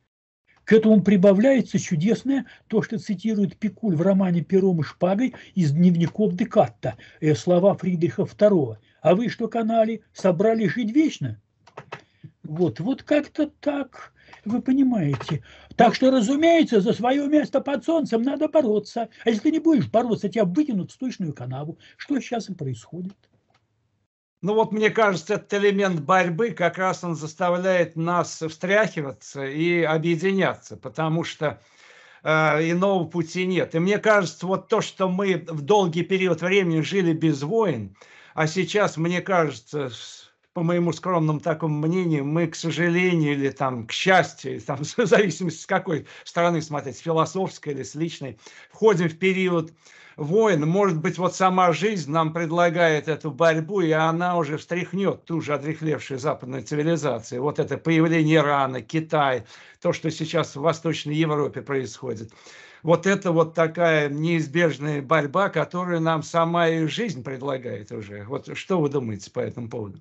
К этому прибавляется чудесное то, что цитирует Пикуль в романе «Пером и шпагой» из дневников Декарта, слова Фридриха II. «А вы что, канали, собрали жить вечно?» Вот как-то так, вы понимаете. Так что, разумеется, за свое место под солнцем надо бороться. А если ты не будешь бороться, тебя выкинут в сточную канаву. Что сейчас и происходит. Ну вот, мне кажется, этот элемент борьбы как раз он заставляет нас встряхиваться и объединяться, потому что иного пути нет. И мне кажется, вот то, что мы в долгий период времени жили без войн, а сейчас, мне кажется, по моему скромному такому мнению, мы, к сожалению, или там, к счастью, или, там, в зависимости с какой стороны смотреть, с философской или с личной, входим в период войн. Может быть, вот сама жизнь нам предлагает эту борьбу, и она уже встряхнет ту же отрехлевшую западную цивилизацию. Вот это появление Ирана, Китай, то, что сейчас в Восточной Европе происходит. Вот это вот такая неизбежная борьба, которую нам сама и жизнь предлагает уже. Вот что вы думаете по этому поводу?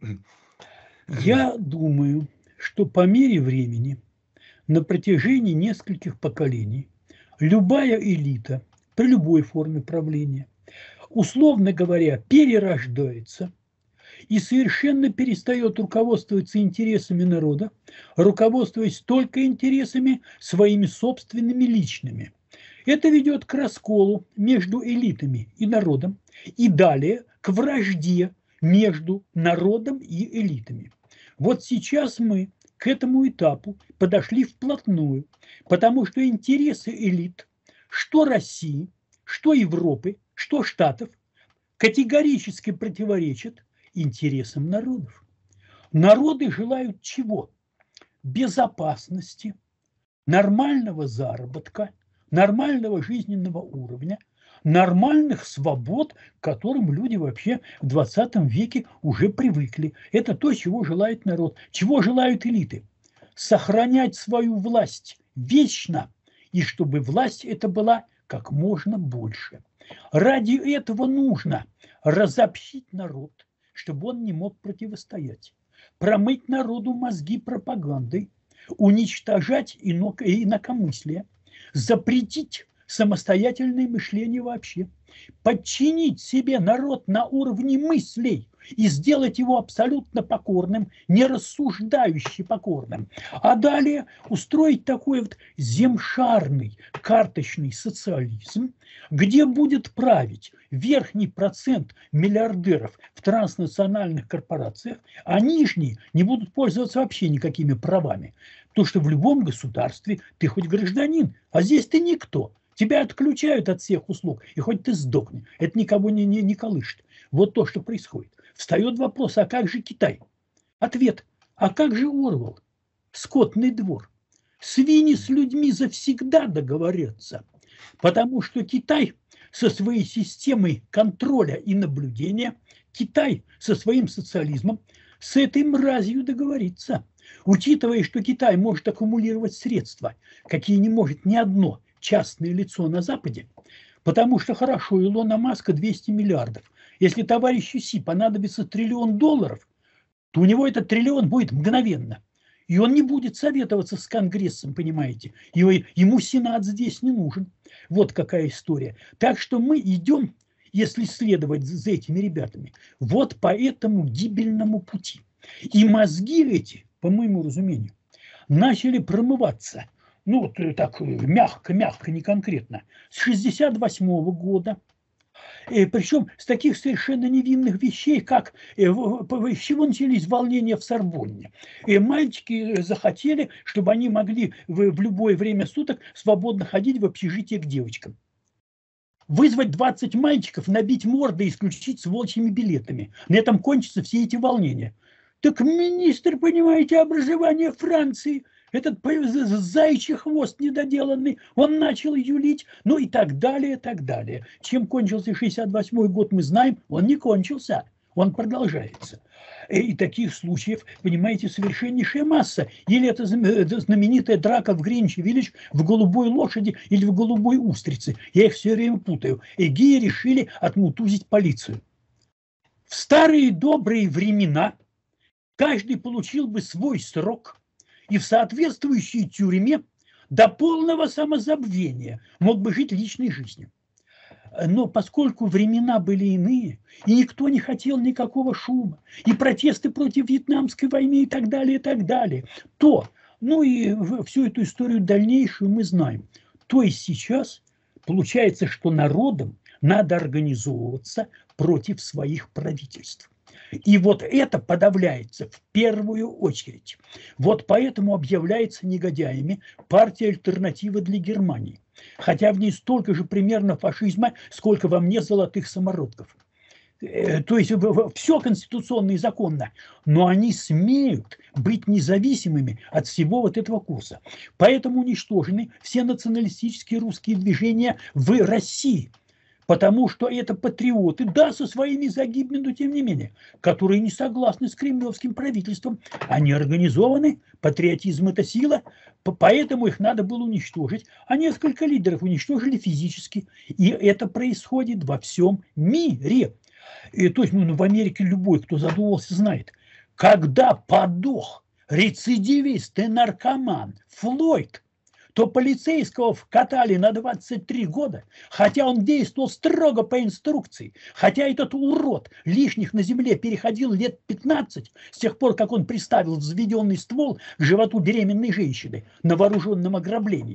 Я думаю, что по мере времени, на протяжении нескольких поколений, любая элита при любой форме правления, условно говоря, перерождается и совершенно перестает руководствоваться интересами народа, руководствуясь только интересами своими собственными личными. Это ведет к расколу между элитами и народом, и далее к вражде между народом и элитами. Вот сейчас мы к этому этапу подошли вплотную, потому что интересы элит, что России, что Европы, что Штатов, категорически противоречат интересам народов. Народы желают чего? Безопасности, нормального заработка, нормального жизненного уровня, нормальных свобод, к которым люди вообще в 20 веке уже привыкли. Это то, чего желает народ. Чего желают элиты? Сохранять свою власть вечно, и чтобы власть эта была как можно больше. Ради этого нужно разобщить народ, чтобы он не мог противостоять, промыть народу мозги пропагандой, уничтожать инакомыслие, запретить самостоятельное мышление вообще, подчинить себе народ на уровне мыслей и сделать его абсолютно покорным, не рассуждающим покорным, а далее устроить такой вот земшарный карточный социализм, где будет править верхний процент миллиардеров в транснациональных корпорациях, а нижние не будут пользоваться вообще никакими правами. Потому что в любом государстве ты хоть гражданин, а здесь ты никто. Тебя отключают от всех услуг, и хоть ты сдохни. Это никого не колышет. Вот то, что происходит. Встает вопрос, а как же Китай? Ответ, а как же Орвелл? Скотный двор. Свиньи с людьми завсегда договорятся. Потому что Китай со своей системой контроля и наблюдения, Китай со своим социализмом с этой мразью договорится. Учитывая, что Китай может аккумулировать средства, какие не может ни одно частное лицо на Западе, потому что хорошо, Илона Маска 200 миллиардов. Если товарищу Си понадобится $1 триллион, то у него этот триллион будет мгновенно. И он не будет советоваться с Конгрессом, понимаете. Ему Сенат здесь не нужен. Вот какая история. Так что мы идем, если следовать за этими ребятами, вот по этому гибельному пути. И мозги эти, по моему разумению, начали промываться ну, вот так мягко, не конкретно, с 1968 года. Причем с таких совершенно невинных вещей, как с чего начались волнения в Сорбонне. Мальчики захотели, чтобы они могли в любое время суток свободно ходить в общежитие к девочкам. Вызвать 20 мальчиков, набить морды и исключить с волчьими билетами. На этом кончатся все эти волнения. Так министр, понимаете, образования Франции, этот заячий хвост недоделанный, он начал юлить, ну и так далее, так далее. Чем кончился 68-й год, мы знаем, он не кончился, он продолжается. И таких случаев, понимаете, совершеннейшая масса. Или это знаменитая драка в Гринч-Виллидж в голубой лошади или в голубой устрице. Я их все время путаю. Эгеи решили отмутузить полицию. В старые добрые времена каждый получил бы свой срок и в соответствующей тюрьме до полного самозабвения мог бы жить личной жизнью. Но поскольку времена были иные, и никто не хотел никакого шума, и протесты против Вьетнамской войны и так далее, то, ну и всю эту историю дальнейшую мы знаем. То есть сейчас получается, что народам надо организовываться против своих правительств. И вот это подавляется в первую очередь. Вот поэтому объявляется негодяями партия «Альтернатива для Германии». Хотя в ней столько же примерно фашизма, сколько во мне золотых самородков. То есть все конституционно и законно, но они смеют быть независимыми от всего вот этого курса. Поэтому уничтожены все националистические русские движения в России. Потому что это патриоты, да, со своими загибами, но тем не менее, которые не согласны с кремлевским правительством. Они организованы, патриотизм – это сила, поэтому их надо было уничтожить. А несколько лидеров уничтожили физически. И это происходит во всем мире. И, то есть, в Америке любой, кто задумывался, знает, когда подох рецидивист и наркоман Флойд, то полицейского вкатали на 23 года, хотя он действовал строго по инструкции, хотя этот урод лишних на земле переходил лет 15, с тех пор, как он приставил взведенный ствол к животу беременной женщины на вооруженном ограблении.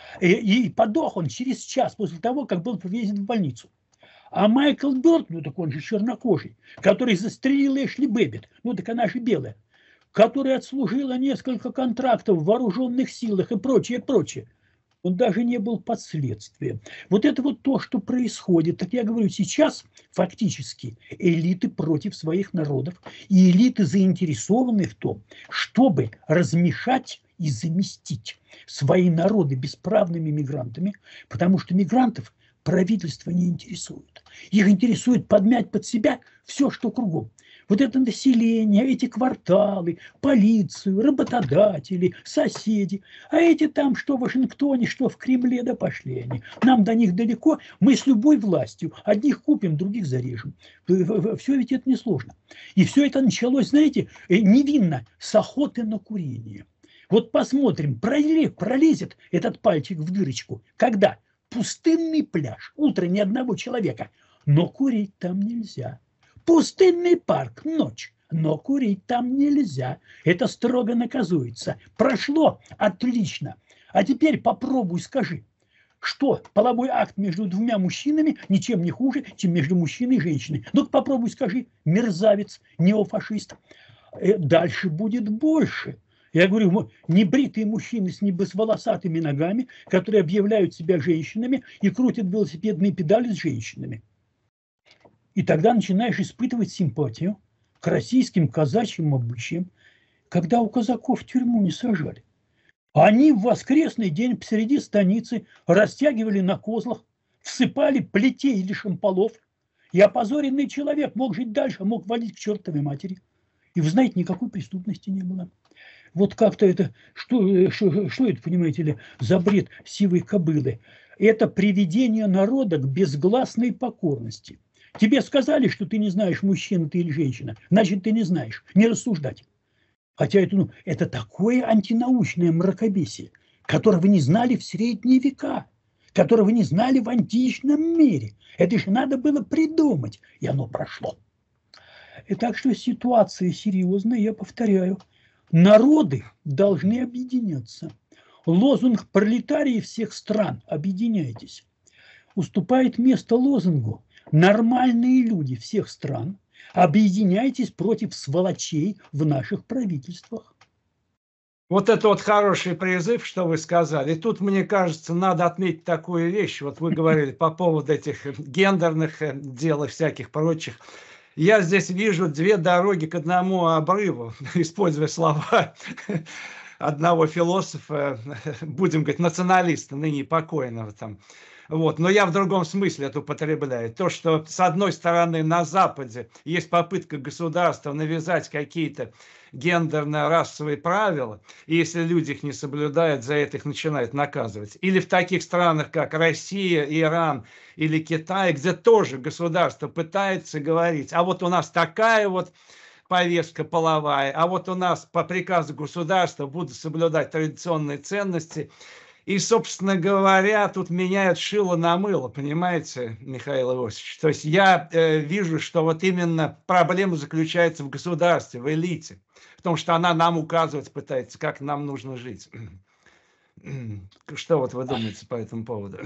И подох он через час после того, как был повезен в больницу. А Майкл Бёрд, ну так он же чернокожий, который застрелил Эшли Бэббит, ну так она же белая, которая отслужила несколько контрактов в вооруженных силах и прочее. Он даже не был под следствием. Вот это вот то, что происходит. Так я говорю, сейчас фактически элиты против своих народов, и элиты заинтересованы в том, чтобы размешать и заместить свои народы бесправными мигрантами, потому что мигрантов правительство не интересует. Их интересует подмять под себя все, что кругом. Вот это население, эти кварталы, полицию, работодатели, соседи. А эти там, что в Вашингтоне, что в Кремле, да пошли они. Нам до них далеко, мы с любой властью. Одних купим, других зарежем. Все ведь это несложно. И все это началось, знаете, невинно, с охоты на курение. Вот посмотрим, пролезет этот пальчик в дырочку. Когда? Пустынный пляж, утро ни одного человека, но курить там нельзя. Пустынный парк, ночь, но курить там нельзя. Это строго наказуется. Прошло отлично. А теперь попробуй скажи, что половой акт между двумя мужчинами ничем не хуже, чем между мужчиной и женщиной. Ну попробуй скажи, мерзавец, неофашист. Дальше будет больше. Я говорю, небритые мужчины с волосатыми ногами, которые объявляют себя женщинами и крутят велосипедные педали с женщинами. И тогда начинаешь испытывать симпатию к российским казачьим обычаям, когда у казаков в тюрьму не сажали. Они в воскресный день посреди станицы растягивали на козлах, всыпали плетей или шамполов, и опозоренный человек мог жить дальше, мог валить к чертовой матери. И вы знаете, никакой преступности не было. Вот как-то это, что это, понимаете ли, за бред сивой кобылы? Это приведение народа к безгласной покорности. Тебе сказали, что ты не знаешь, мужчина ты или женщина, значит, ты не знаешь, не рассуждать. Хотя это такое антинаучное мракобесие, которого не знали в средние века, которого не знали в античном мире. Это же надо было придумать, и оно прошло. И так что ситуация серьезная, я повторяю. Народы должны объединяться. лозунг «Пролетарии всех стран, объединяйтесь» уступает место лозунгу «Нормальные люди всех стран, объединяйтесь против сволочей в наших правительствах». Вот это вот хороший призыв, что вы сказали. И тут, мне кажется, надо отметить такую вещь. Вот вы говорили по поводу этих гендерных дел и всяких прочих. Я здесь вижу две дороги к одному обрыву, используя слова одного философа, будем говорить, националиста, ныне покойного там. Вот. Но я в другом смысле это употребляю. То, что с одной стороны на Западе есть попытка государства навязать какие-то гендерно-расовые правила, и если люди их не соблюдают, за это их начинают наказывать. Или в таких странах, как Россия, Иран или Китай, где тоже государство пытается говорить, а вот у нас такая вот повестка половая, а вот у нас по приказу государства будут соблюдать традиционные ценности. И, собственно говоря, тут меняют шило на мыло, понимаете, Михаил Иосифович? То есть я вижу, что вот именно проблема заключается в государстве, в элите, потому что она нам указывать пытается, как нам нужно жить. Что вот вы думаете по этому поводу?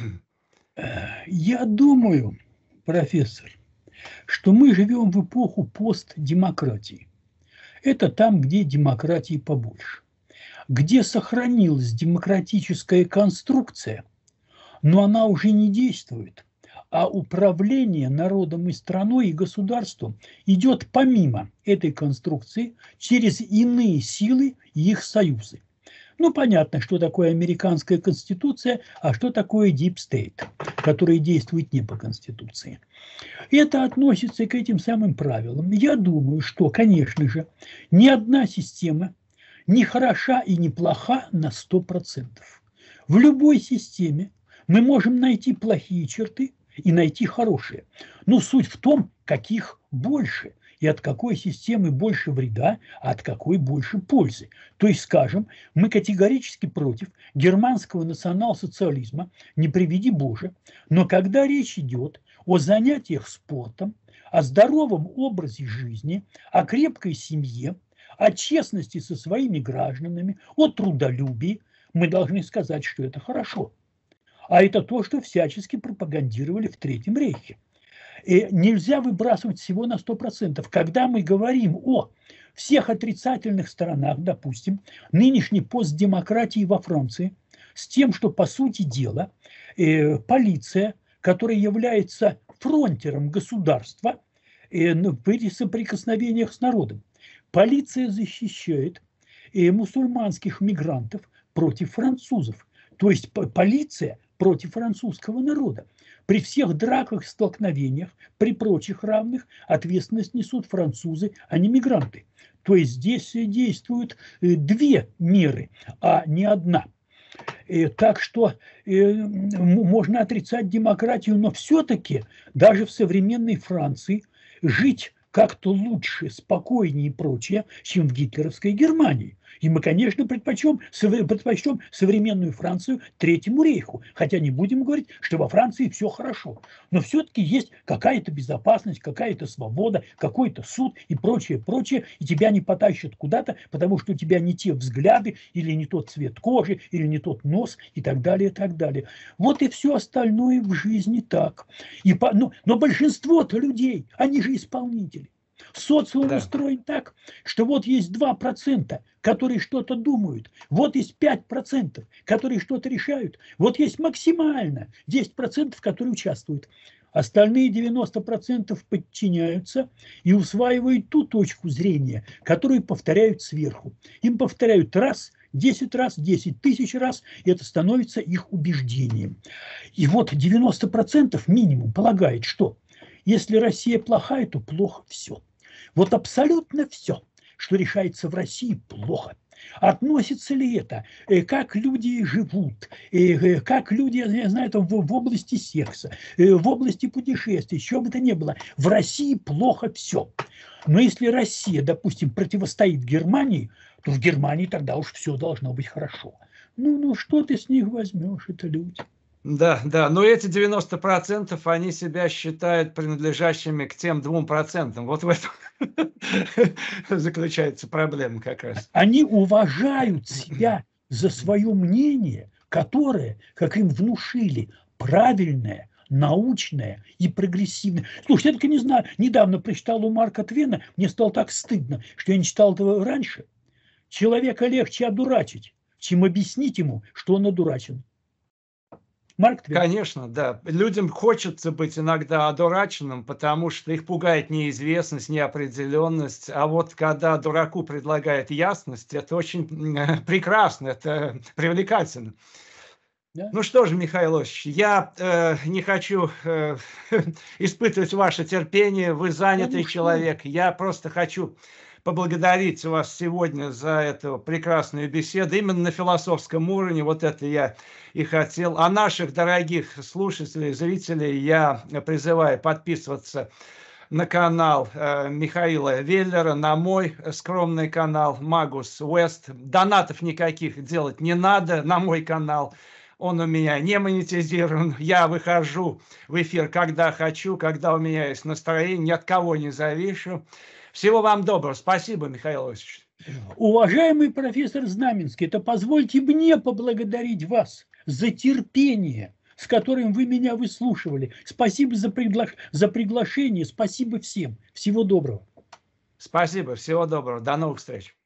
Я думаю, профессор, что мы живем в эпоху постдемократии. Это там, где демократии побольше, где сохранилась демократическая конструкция, но она уже не действует, а управление народом и страной и государством идет помимо этой конструкции через иные силы и их союзы. Ну, понятно, что такое американская конституция, а что такое Deep State, который действует не по конституции. Это относится к этим самым правилам. Я думаю, что, конечно же, ни одна система не хороша и не плоха на 100%. В любой системе мы можем найти плохие черты и найти хорошие. Но суть в том, каких больше. И от какой системы больше вреда, а от какой больше пользы. То есть, скажем, мы категорически против германского национал-социализма, не приведи Боже, но когда речь идет о занятиях спортом, о здоровом образе жизни, о крепкой семье, о честности со своими гражданами, о трудолюбии, мы должны сказать, что это хорошо. А это то, что всячески пропагандировали в Третьем Рейхе. И нельзя выбрасывать всего на 100%. Когда мы говорим о всех отрицательных сторонах, допустим, нынешней постдемократии во Франции, с тем, что, по сути дела, полиция, которая является фронтером государства при соприкосновениях с народом, полиция защищает мусульманских мигрантов против французов. То есть полиция против французского народа. При всех драках, столкновениях, при прочих равных ответственность несут французы, а не мигранты. То есть здесь действуют две меры, а не одна. Так что можно отрицать демократию, но все-таки даже в современной Франции жить как-то лучше, спокойнее и прочее, чем в гитлеровской Германии. И мы, конечно, предпочтем современную Францию Третьему рейху. Хотя не будем говорить, что во Франции все хорошо. Но все-таки есть какая-то безопасность, какая-то свобода, какой-то суд и прочее, прочее. И тебя не потащат куда-то, потому что у тебя не те взгляды, или не тот цвет кожи, или не тот нос, и так далее, и так далее. Вот и все остальное в жизни так. Но большинство-то людей, они же исполнители. Социум устроен так, что вот есть 2%, которые что-то думают, вот есть 5%, которые что-то решают, вот есть максимально 10%, которые участвуют. Остальные 90% подчиняются и усваивают ту точку зрения, которую повторяют сверху. Им повторяют раз, 10 раз, 10 тысяч раз, и это становится их убеждением. И вот 90% минимум полагает, что если Россия плохая, то плохо все. Вот абсолютно все, что решается в России, плохо. Относится ли это, как люди живут, как люди, я знаю, там, в области секса, в области путешествий, что бы то ни было, в России плохо все. Но если Россия, допустим, противостоит Германии, то в Германии тогда уж все должно быть хорошо. Ну что ты с них возьмешь, это люди. Да, но эти 90% они себя считают принадлежащими к тем 2%. Вот в этом заключается проблема как раз. Они уважают себя за свое мнение, которое, как им внушили, правильное, научное и прогрессивное. Слушай, я только не знаю, недавно прочитал у Марка Твена, мне стало так стыдно, что я не читал этого раньше. Человека легче одурачить, чем объяснить ему, что он одурачен. Марк Твен. Конечно, да. Людям хочется быть иногда одураченным, потому что их пугает неизвестность, неопределенность. А вот когда дураку предлагает ясность, это очень прекрасно, это привлекательно. Да? Ну что же, Михаил Осипович, я не хочу испытывать ваше терпение, вы занятый человек. Я просто хочу поблагодарить вас сегодня за эту прекрасную беседу. Именно на философском уровне, вот это я и хотел. А наших дорогих слушателей, зрителей я призываю подписываться на канал Михаила Веллера, на мой скромный канал Магус Уэст. Донатов никаких делать не надо на мой канал. Он у меня не монетизирован. Я выхожу в эфир, когда хочу, когда у меня есть настроение, ни от кого не завишу. Всего вам доброго. Спасибо, Михаил Осипович. Уважаемый профессор Знаменский, это позвольте мне поблагодарить вас за терпение, с которым вы меня выслушивали. Спасибо за приглашение, спасибо всем. Всего доброго. Спасибо, всего доброго. До новых встреч.